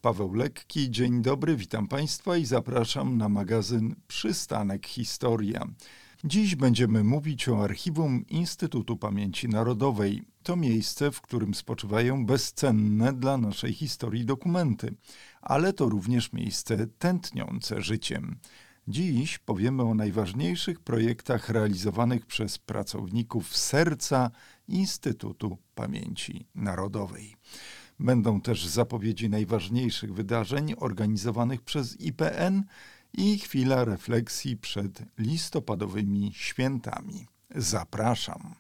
Paweł Lekki, dzień dobry, witam Państwa i zapraszam na magazyn Przystanek Historia. Dziś będziemy mówić o Archiwum Instytutu Pamięci Narodowej. To miejsce, w którym spoczywają bezcenne dla naszej historii dokumenty, ale to również miejsce tętniące życiem. Dziś powiemy o najważniejszych projektach realizowanych przez pracowników serca Instytutu Pamięci Narodowej. Będą też zapowiedzi najważniejszych wydarzeń organizowanych przez IPN i chwila refleksji przed listopadowymi świętami. Zapraszam.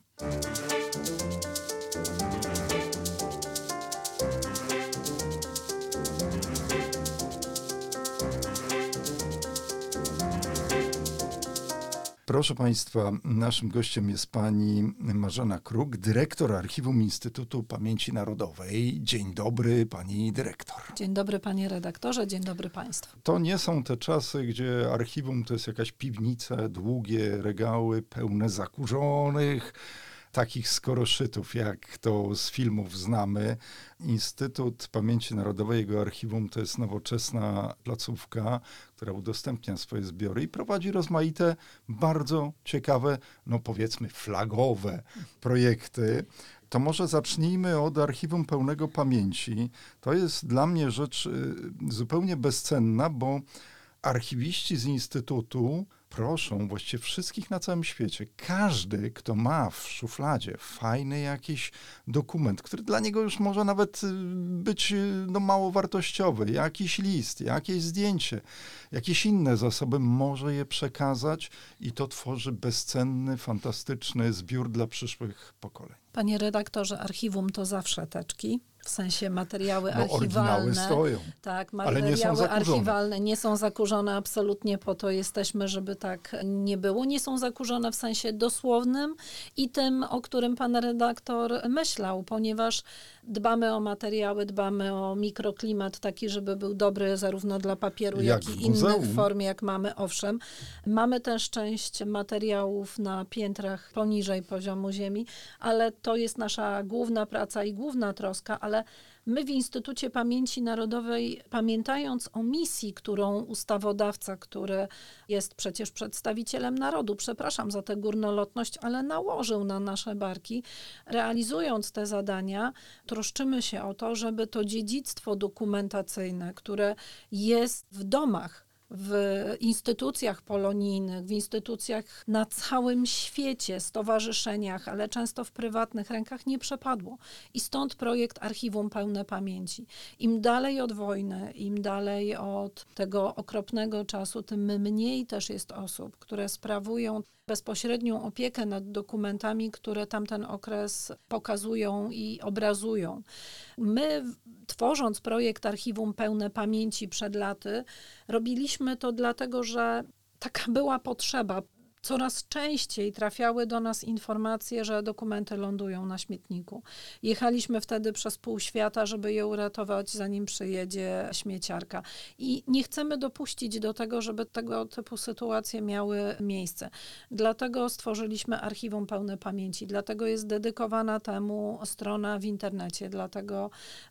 Proszę Państwa, naszym gościem jest pani Marzena Kruk, dyrektor Archiwum Instytutu Pamięci Narodowej. Dzień dobry, pani dyrektor. Dzień dobry, panie redaktorze, dzień dobry państwu. To nie są te czasy, gdzie archiwum to jest jakaś piwnica, długie regały pełne zakurzonych, takich skoroszytów, jak to z filmów znamy. Instytut Pamięci Narodowej, jego archiwum to jest nowoczesna placówka, która udostępnia swoje zbiory i prowadzi rozmaite, bardzo ciekawe, powiedzmy flagowe projekty. To może zacznijmy od Archiwum Pełnego Pamięci. To jest dla mnie rzecz zupełnie bezcenna, bo archiwiści z Instytutu proszą właściwie wszystkich na całym świecie. Każdy, kto ma w szufladzie fajny jakiś dokument, który dla niego już może nawet być mało wartościowy, jakiś list, jakieś zdjęcie, jakieś inne zasoby, może je przekazać i to tworzy bezcenny, fantastyczny zbiór dla przyszłych pokoleń. Panie redaktorze, archiwum to zawsze teczki. W sensie materiały archiwalne. Oryginały stoją, tak, ale nie są zakurzone. Archiwalne nie są zakurzone, absolutnie po to jesteśmy, żeby tak nie było. Nie są zakurzone w sensie dosłownym i tym, o którym pan redaktor myślał, ponieważ dbamy o materiały, dbamy o mikroklimat taki, żeby był dobry zarówno dla papieru, jak i innych form, jak mamy. Owszem, mamy też część materiałów na piętrach poniżej poziomu ziemi, ale to jest nasza główna praca i główna troska, ale my w Instytucie Pamięci Narodowej, pamiętając o misji, którą ustawodawca, który jest przecież przedstawicielem narodu, przepraszam za tę górnolotność, ale nałożył na nasze barki, realizując te zadania, troszczymy się o to, żeby to dziedzictwo dokumentacyjne, które jest w domach, w instytucjach polonijnych, w instytucjach na całym świecie, stowarzyszeniach, ale często w prywatnych rękach nie przepadło. I stąd projekt Archiwum Pełne Pamięci. Im dalej od wojny, im dalej od tego okropnego czasu, tym mniej też jest osób, które sprawują bezpośrednią opiekę nad dokumentami, które tamten okres pokazują i obrazują. My, tworząc projekt Archiwum Pełne Pamięci przed laty, robiliśmy to dlatego, że taka była potrzeba. Coraz częściej trafiały do nas informacje, że dokumenty lądują na śmietniku. Jechaliśmy wtedy przez pół świata, żeby je uratować, zanim przyjedzie śmieciarka. I nie chcemy dopuścić do tego, żeby tego typu sytuacje miały miejsce. Dlatego stworzyliśmy Archiwum Pełne Pamięci, dlatego jest dedykowana temu strona w internecie, dlatego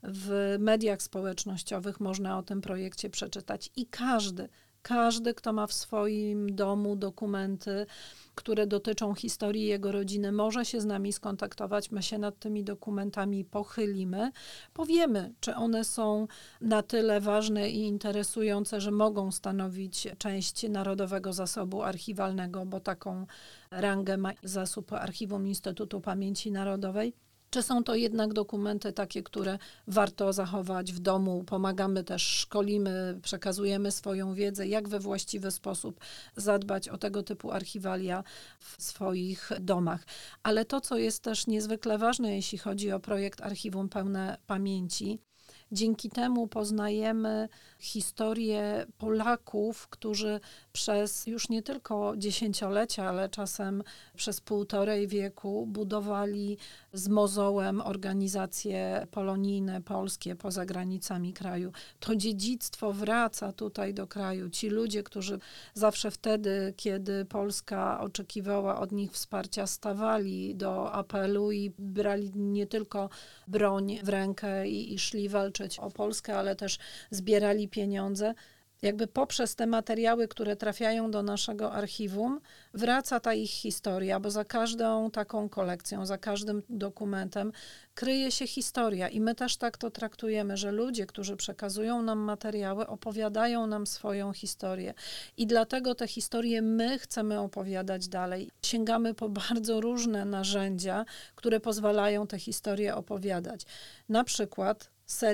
w mediach społecznościowych można o tym projekcie przeczytać. I każdy, kto ma w swoim domu dokumenty, które dotyczą historii jego rodziny, może się z nami skontaktować. My się nad tymi dokumentami pochylimy. Powiemy, czy one są na tyle ważne i interesujące, że mogą stanowić część Narodowego Zasobu Archiwalnego, bo taką rangę ma zasób Archiwum Instytutu Pamięci Narodowej. Czy są to jednak dokumenty takie, które warto zachować w domu? Pomagamy też, szkolimy, przekazujemy swoją wiedzę, jak we właściwy sposób zadbać o tego typu archiwalia w swoich domach. Ale to, co jest też niezwykle ważne, jeśli chodzi o projekt Archiwum Pełne Pamięci, dzięki temu poznajemy historię Polaków, którzy przez już nie tylko dziesięciolecia, ale czasem przez 1,5 wieku budowali z mozołem organizacje polonijne polskie poza granicami kraju. To dziedzictwo wraca tutaj do kraju. Ci ludzie, którzy zawsze wtedy, kiedy Polska oczekiwała od nich wsparcia, stawali do apelu i brali nie tylko broń w rękę i szli walczyć walczyć o Polskę, ale też zbierali pieniądze. Jakby poprzez te materiały, które trafiają do naszego archiwum, wraca ta ich historia, bo za każdą taką kolekcją, za każdym dokumentem kryje się historia i my też tak to traktujemy, że ludzie, którzy przekazują nam materiały, opowiadają nam swoją historię i dlatego te historie my chcemy opowiadać dalej. Sięgamy po bardzo różne narzędzia, które pozwalają te historie opowiadać. Na przykład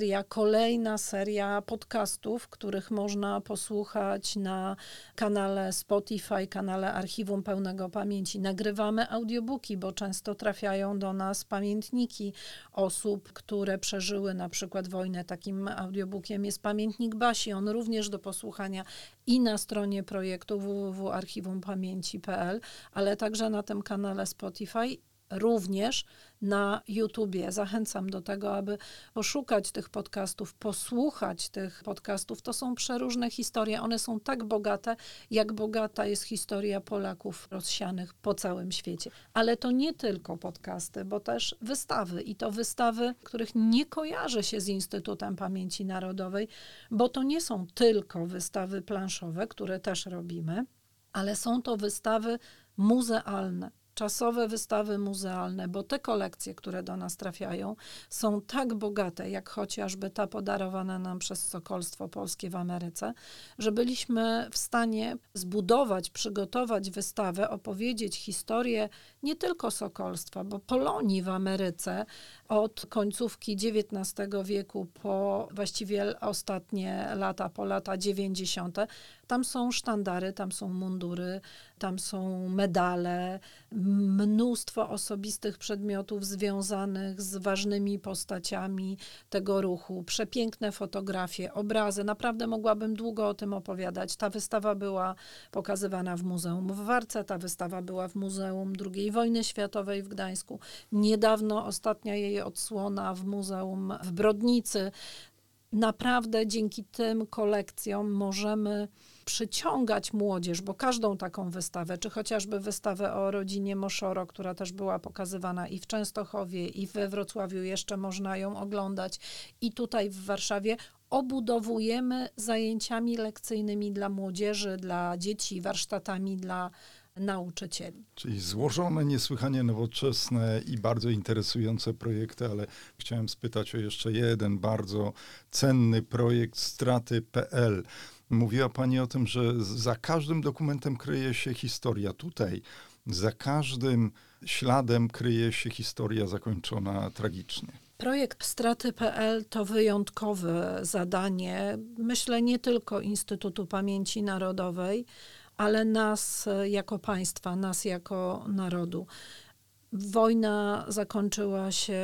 kolejna seria podcastów, których można posłuchać na kanale Spotify, kanale Archiwum Pełnego Pamięci. Nagrywamy audiobooki, bo często trafiają do nas pamiętniki osób, które przeżyły na przykład wojnę. Takim audiobookiem jest Pamiętnik Basi. On również do posłuchania i na stronie projektu www.archiwumpamięci.pl, ale także na tym kanale Spotify, również na YouTubie. Zachęcam do tego, aby poszukać tych podcastów, posłuchać tych podcastów. To są przeróżne historie. One są tak bogate, jak bogata jest historia Polaków rozsianych po całym świecie. Ale to nie tylko podcasty, bo też wystawy. I to wystawy, których nie kojarzy się z Instytutem Pamięci Narodowej, bo to nie są tylko wystawy planszowe, które też robimy, ale są to wystawy muzealne. Czasowe wystawy muzealne, bo te kolekcje, które do nas trafiają, są tak bogate, jak chociażby ta podarowana nam przez Sokolstwo Polskie w Ameryce, że byliśmy w stanie zbudować, przygotować wystawę, opowiedzieć historię nie tylko Sokolstwa, bo Polonii w Ameryce od końcówki XIX wieku po właściwie ostatnie lata, po lata 90. Tam są sztandary, tam są mundury, tam są medale, mnóstwo osobistych przedmiotów związanych z ważnymi postaciami tego ruchu, przepiękne fotografie, obrazy. Naprawdę mogłabym długo o tym opowiadać. Ta wystawa była pokazywana w Muzeum w Warce, ta wystawa była w Muzeum II Wojny Światowej w Gdańsku. Niedawno ostatnia jej odsłona w Muzeum w Brodnicy. Naprawdę dzięki tym kolekcjom możemy przyciągać młodzież, bo każdą taką wystawę, czy chociażby wystawę o rodzinie Moszoro, która też była pokazywana i w Częstochowie, i we Wrocławiu, jeszcze można ją oglądać, i tutaj w Warszawie, obudowujemy zajęciami lekcyjnymi dla młodzieży, dla dzieci, warsztatami dla nauczycieli. Czyli złożone, niesłychanie nowoczesne i bardzo interesujące projekty, ale chciałem spytać o jeszcze jeden bardzo cenny projekt Straty.pl. Mówiła Pani o tym, że za każdym dokumentem kryje się historia. Tutaj za każdym śladem kryje się historia zakończona tragicznie. Projekt Straty.pl to wyjątkowe zadanie, myślę, nie tylko Instytutu Pamięci Narodowej, ale nas jako państwa, nas jako narodu. Wojna zakończyła się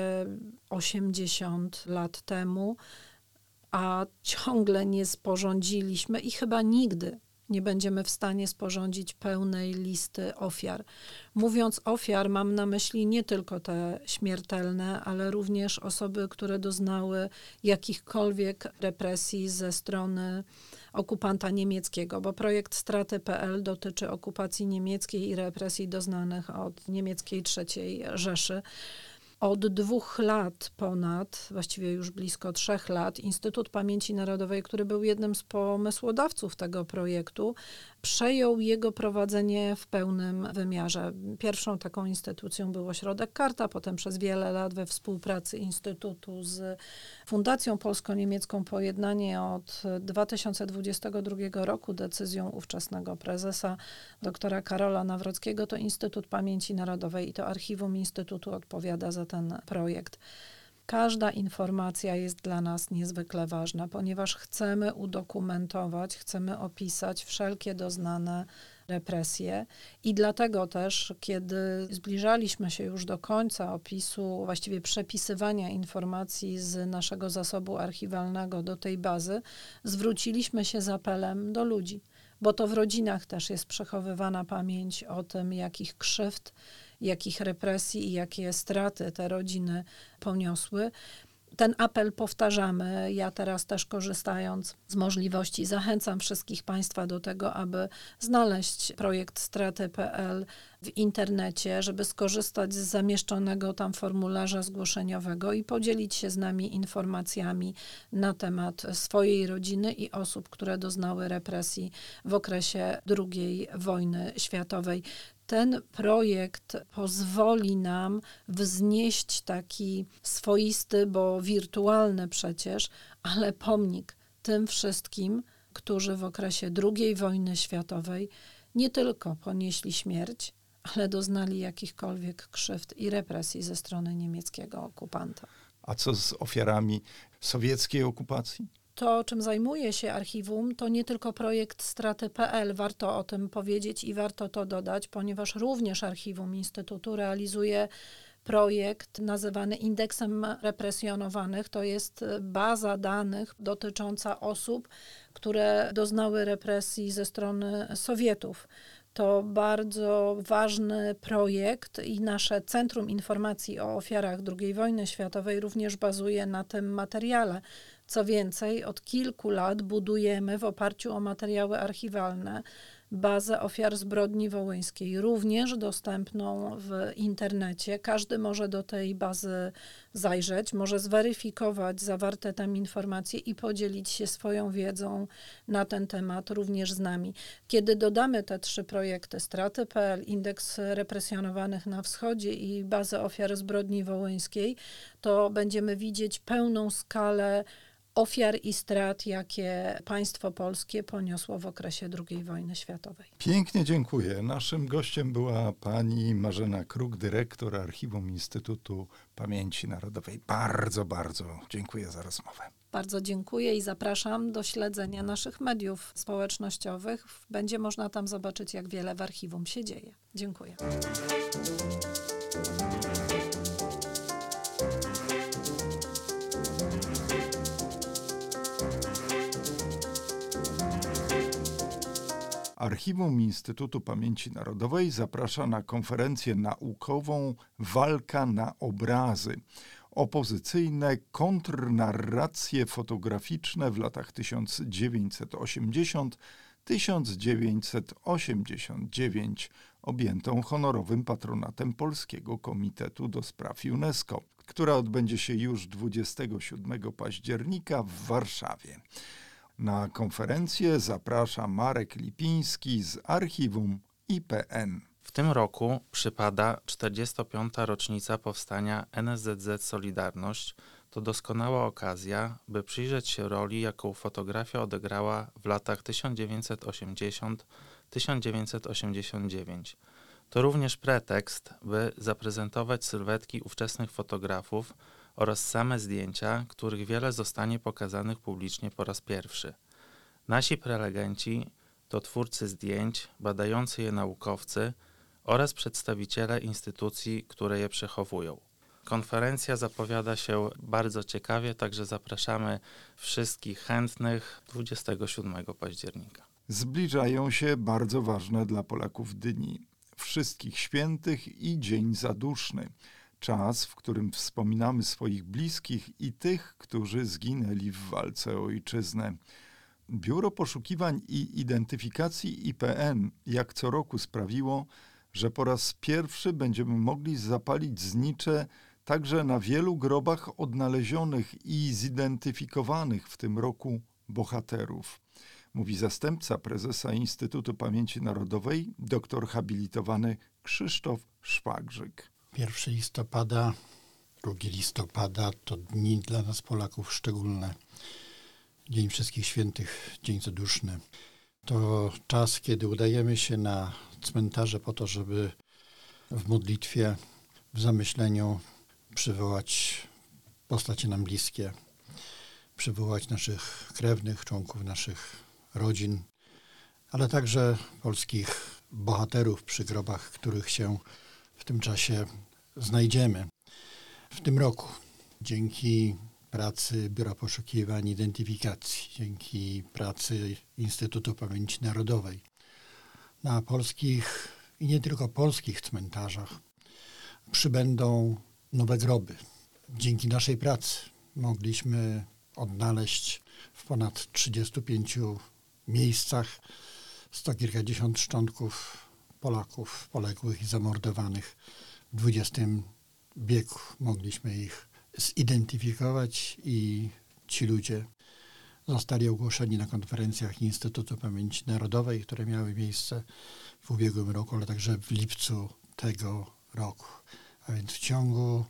80 lat temu, a ciągle nie sporządziliśmy i chyba nigdy nie będziemy w stanie sporządzić pełnej listy ofiar. Mówiąc ofiar, mam na myśli nie tylko te śmiertelne, ale również osoby, które doznały jakichkolwiek represji ze strony okupanta niemieckiego, bo projekt Straty.pl dotyczy okupacji niemieckiej i represji doznanych od niemieckiej III Rzeszy. Od 2 lat ponad, właściwie już blisko 3 lat, Instytut Pamięci Narodowej, który był jednym z pomysłodawców tego projektu, przejął jego prowadzenie w pełnym wymiarze. Pierwszą taką instytucją był Ośrodek Karta, potem przez wiele lat we współpracy Instytutu z Fundacją Polsko-Niemiecką Pojednanie od 2022 roku decyzją ówczesnego prezesa doktora Karola Nawrockiego to Instytut Pamięci Narodowej i to Archiwum Instytutu odpowiada za ten projekt. Każda informacja jest dla nas niezwykle ważna, ponieważ chcemy udokumentować, chcemy opisać wszelkie doznane represje i dlatego też, kiedy zbliżaliśmy się już do końca opisu, właściwie przepisywania informacji z naszego zasobu archiwalnego do tej bazy, zwróciliśmy się z apelem do ludzi, bo to w rodzinach też jest przechowywana pamięć o tym, jakich krzywd, jakich represji i jakie straty te rodziny poniosły. Ten apel powtarzamy. Ja teraz też, korzystając z możliwości, zachęcam wszystkich Państwa do tego, aby znaleźć projekt Straty.pl w internecie, żeby skorzystać z zamieszczonego tam formularza zgłoszeniowego i podzielić się z nami informacjami na temat swojej rodziny i osób, które doznały represji w okresie II wojny światowej. Ten projekt pozwoli nam wznieść taki swoisty, bo wirtualny przecież, ale pomnik tym wszystkim, którzy w okresie II wojny światowej nie tylko ponieśli śmierć, ale doznali jakichkolwiek krzywd i represji ze strony niemieckiego okupanta. A co z ofiarami sowieckiej okupacji? To, czym zajmuje się archiwum, to nie tylko projekt straty.pl. Warto o tym powiedzieć i warto to dodać, ponieważ również archiwum Instytutu realizuje projekt nazywany Indeksem Represjonowanych. To jest baza danych dotycząca osób, które doznały represji ze strony Sowietów. To bardzo ważny projekt i nasze Centrum Informacji o Ofiarach II wojny światowej również bazuje na tym materiale. Co więcej, od kilku lat budujemy w oparciu o materiały archiwalne bazę ofiar zbrodni wołyńskiej, również dostępną w internecie. Każdy może do tej bazy zajrzeć, może zweryfikować zawarte tam informacje i podzielić się swoją wiedzą na ten temat również z nami. Kiedy dodamy te 3 projekty, straty.pl, Indeks Represjonowanych na Wschodzie i bazę ofiar zbrodni wołyńskiej, to będziemy widzieć pełną skalę ofiar i strat, jakie państwo polskie poniosło w okresie II wojny światowej. Pięknie dziękuję. Naszym gościem była pani Marzena Kruk, dyrektor Archiwum Instytutu Pamięci Narodowej. Bardzo, bardzo dziękuję za rozmowę. Bardzo dziękuję i zapraszam do śledzenia naszych mediów społecznościowych. Będzie można tam zobaczyć, jak wiele w archiwum się dzieje. Dziękuję. Archiwum Instytutu Pamięci Narodowej zaprasza na konferencję naukową Walka na obrazy. Opozycyjne kontrnarracje fotograficzne w latach 1980-1989, objętą honorowym patronatem Polskiego Komitetu do Spraw UNESCO, która odbędzie się już 27 października w Warszawie. Na konferencję zaprasza Marek Lipiński z Archiwum IPN. W tym roku przypada 45. rocznica powstania NSZZ Solidarność. To doskonała okazja, by przyjrzeć się roli, jaką fotografia odegrała w latach 1980-1989. To również pretekst, by zaprezentować sylwetki ówczesnych fotografów oraz same zdjęcia, których wiele zostanie pokazanych publicznie po raz pierwszy. Nasi prelegenci to twórcy zdjęć, badający je naukowcy oraz przedstawiciele instytucji, które je przechowują. Konferencja zapowiada się bardzo ciekawie, także zapraszamy wszystkich chętnych 27 października. Zbliżają się bardzo ważne dla Polaków dni. Wszystkich Świętych i Dzień Zaduszny. Czas, w którym wspominamy swoich bliskich i tych, którzy zginęli w walce o ojczyznę. Biuro Poszukiwań i Identyfikacji IPN jak co roku sprawiło, że po raz pierwszy będziemy mogli zapalić znicze także na wielu grobach odnalezionych i zidentyfikowanych w tym roku bohaterów. Mówi zastępca prezesa Instytutu Pamięci Narodowej, doktor habilitowany Krzysztof Szwagrzyk. 1 listopada, 2 listopada to dni dla nas Polaków szczególne. Dzień Wszystkich Świętych, Dzień Zaduszny. To czas, kiedy udajemy się na cmentarze po to, żeby w modlitwie, w zamyśleniu przywołać postacie nam bliskie, przywołać naszych krewnych, członków naszych rodzin, ale także polskich bohaterów przy grobach, których się w tym czasie znajdziemy. W tym roku dzięki pracy Biura Poszukiwań i Identyfikacji, dzięki pracy Instytutu Pamięci Narodowej na polskich i nie tylko polskich cmentarzach przybędą nowe groby. Dzięki naszej pracy mogliśmy odnaleźć w ponad 35 miejscach sto kilkadziesiąt szczątków Polaków poległych i zamordowanych w XX wieku. Mogliśmy ich zidentyfikować i ci ludzie zostali ogłoszeni na konferencjach Instytutu Pamięci Narodowej, które miały miejsce w ubiegłym roku, ale także w lipcu tego roku. A więc w ciągu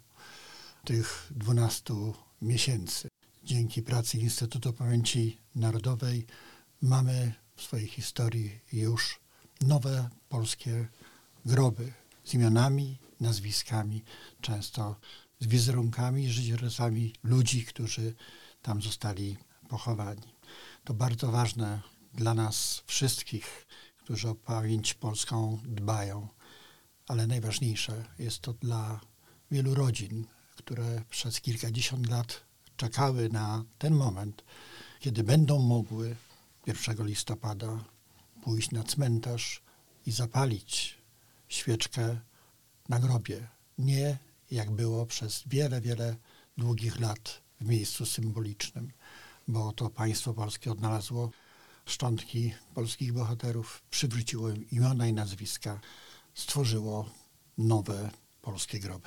tych 12 miesięcy dzięki pracy Instytutu Pamięci Narodowej mamy w swojej historii już nowe polskie groby z imionami, nazwiskami, często z wizerunkami, życiorysami ludzi, którzy tam zostali pochowani. To bardzo ważne dla nas wszystkich, którzy o pamięć polską dbają, ale najważniejsze jest to dla wielu rodzin, które przez kilkadziesiąt lat czekały na ten moment, kiedy będą mogły 1 listopada pójść na cmentarz i zapalić świeczkę na grobie. Nie jak było przez wiele, wiele długich lat w miejscu symbolicznym, bo to państwo polskie odnalazło szczątki polskich bohaterów, przywróciło im imiona i nazwiska, stworzyło nowe polskie groby.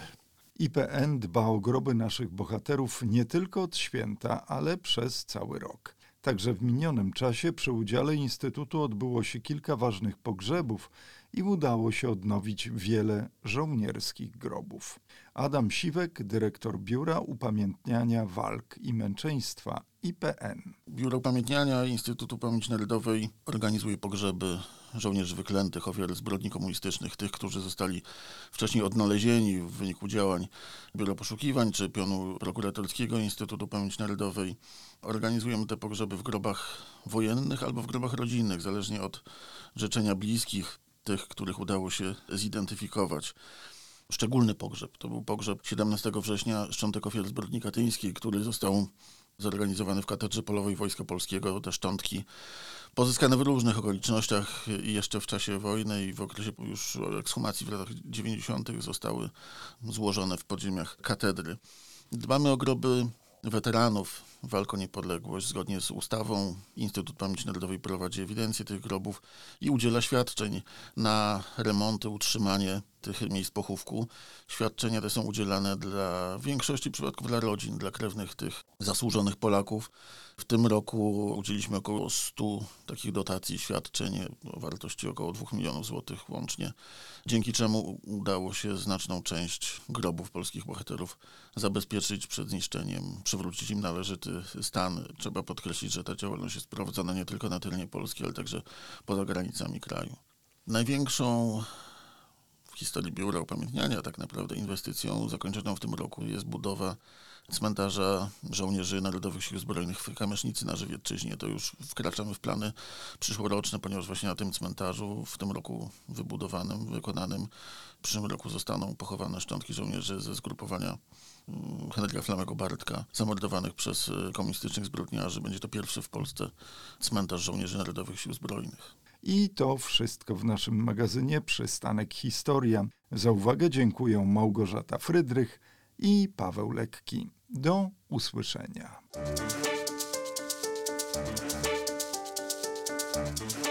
IPN dba o groby naszych bohaterów nie tylko od święta, ale przez cały rok. Także w minionym czasie przy udziale Instytutu odbyło się kilka ważnych pogrzebów i udało się odnowić wiele żołnierskich grobów. Adam Siwek, dyrektor Biura Upamiętniania Walk i Męczeństwa IPN. Biuro Upamiętniania Instytutu Pamięci Narodowej organizuje pogrzeby żołnierzy wyklętych, ofiar zbrodni komunistycznych, tych, którzy zostali wcześniej odnalezieni w wyniku działań Biura Poszukiwań czy pionu prokuratorskiego Instytutu Pamięci Narodowej. Organizujemy te pogrzeby w grobach wojennych albo w grobach rodzinnych, zależnie od życzenia bliskich, tych, których udało się zidentyfikować. Szczególny pogrzeb to był pogrzeb 17 września szczątek ofiar zbrodni katyńskiej, który został zorganizowany w Katedrze Polowej Wojska Polskiego. Te szczątki pozyskane w różnych okolicznościach i jeszcze w czasie wojny i w okresie już ekshumacji w latach 90. zostały złożone w podziemiach katedry. Dbamy o groby weteranów walk o niepodległość. Zgodnie z ustawą Instytut Pamięci Narodowej prowadzi ewidencję tych grobów i udziela świadczeń na remonty, utrzymanie tych miejsc pochówku. Świadczenia te są udzielane w większości przypadków dla rodzin, dla krewnych tych zasłużonych Polaków. W tym roku udzieliliśmy około 100 takich dotacji świadczeń o wartości około 2 milionów złotych łącznie, dzięki czemu udało się znaczną część grobów polskich bohaterów zabezpieczyć przed zniszczeniem, przywrócić im należyty stan. Trzeba podkreślić, że ta działalność jest prowadzona nie tylko na terenie Polski, ale także poza granicami kraju. Największą w historii Biura Upamiętniania tak naprawdę inwestycją zakończoną w tym roku jest budowa cmentarza żołnierzy Narodowych Sił Zbrojnych w Kamysznicy na Żywiecczyźnie. To już wkraczamy w plany przyszłoroczne, ponieważ właśnie na tym cmentarzu w tym roku wybudowanym, wykonanym, w przyszłym roku zostaną pochowane szczątki żołnierzy ze zgrupowania Henryka Flamego Bartka, zamordowanych przez komunistycznych zbrodniarzy. Będzie to pierwszy w Polsce cmentarz żołnierzy Narodowych Sił Zbrojnych. I to wszystko w naszym magazynie Przystanek Historia. Za uwagę dziękuję Małgorzata Frydrych i Paweł Lekki. Do usłyszenia.